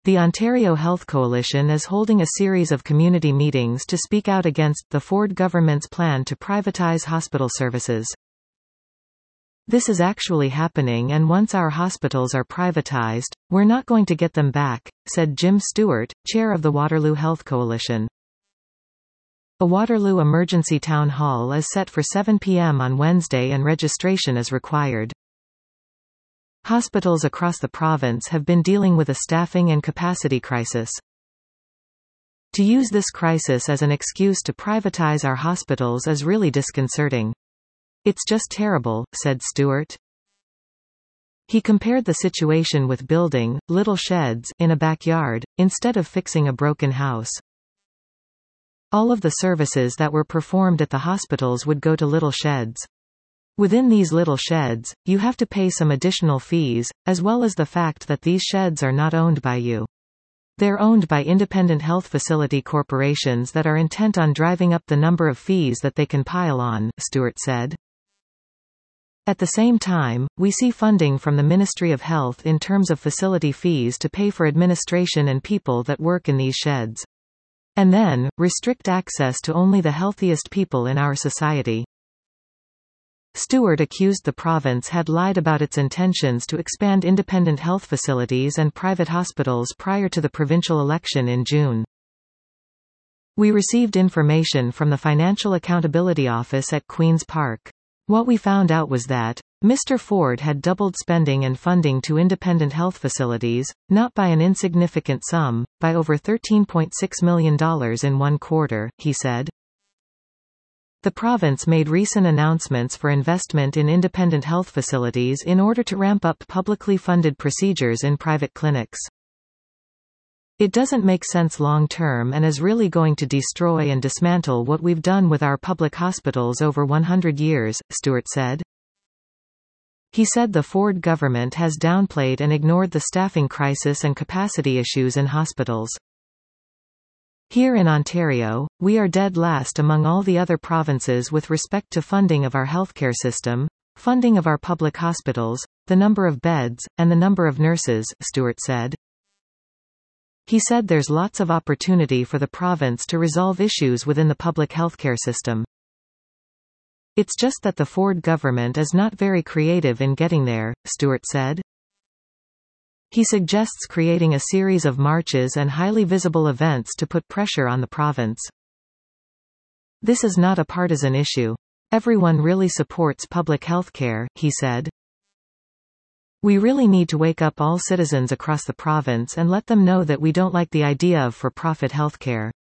The Ontario Health Coalition is holding a series of community meetings to speak out against the Ford government's plan to privatize hospital services. This is actually happening, and once our hospitals are privatized, we're not going to get them back, said Jim Stewart, chair of the Waterloo Health Coalition. A Waterloo emergency town hall is set for 7 p.m. on Wednesday and registration is required. Hospitals across the province have been dealing with a staffing and capacity crisis. To use this crisis as an excuse to privatize our hospitals is really disconcerting. It's just terrible, said Stewart. He compared the situation with building little sheds in a backyard, instead of fixing a broken house. All of the services that were performed at the hospitals would go to little sheds. Within these little sheds, you have to pay some additional fees, as well as the fact that these sheds are not owned by you. They're owned by independent health facility corporations that are intent on driving up the number of fees that they can pile on, Stewart said. At the same time, we see funding from the Ministry of Health in terms of facility fees to pay for administration and people that work in these sheds. And then, restrict access to only the healthiest people in our society. Stewart accused the province had lied about its intentions to expand independent health facilities and private hospitals prior to the provincial election in June. We received information from the Financial Accountability Office at Queen's Park. What we found out was that Mr. Ford had doubled spending and funding to independent health facilities, not by an insignificant sum, by over $13.6 million in one quarter, he said. The province made recent announcements for investment in independent health facilities in order to ramp up publicly funded procedures in private clinics. It doesn't make sense long-term and is really going to destroy and dismantle what we've done with our public hospitals over 100 years, Stewart said. He said the Ford government has downplayed and ignored the staffing crisis and capacity issues in hospitals. Here in Ontario, we are dead last among all the other provinces with respect to funding of our healthcare system, funding of our public hospitals, the number of beds, and the number of nurses, Stewart said. He said there's lots of opportunity for the province to resolve issues within the public healthcare system. It's just that the Ford government is not very creative in getting there, Stewart said. He suggests creating a series of marches and highly visible events to put pressure on the province. This is not a partisan issue. Everyone really supports public healthcare, he said. We really need to wake up all citizens across the province and let them know that we don't like the idea of for-profit healthcare.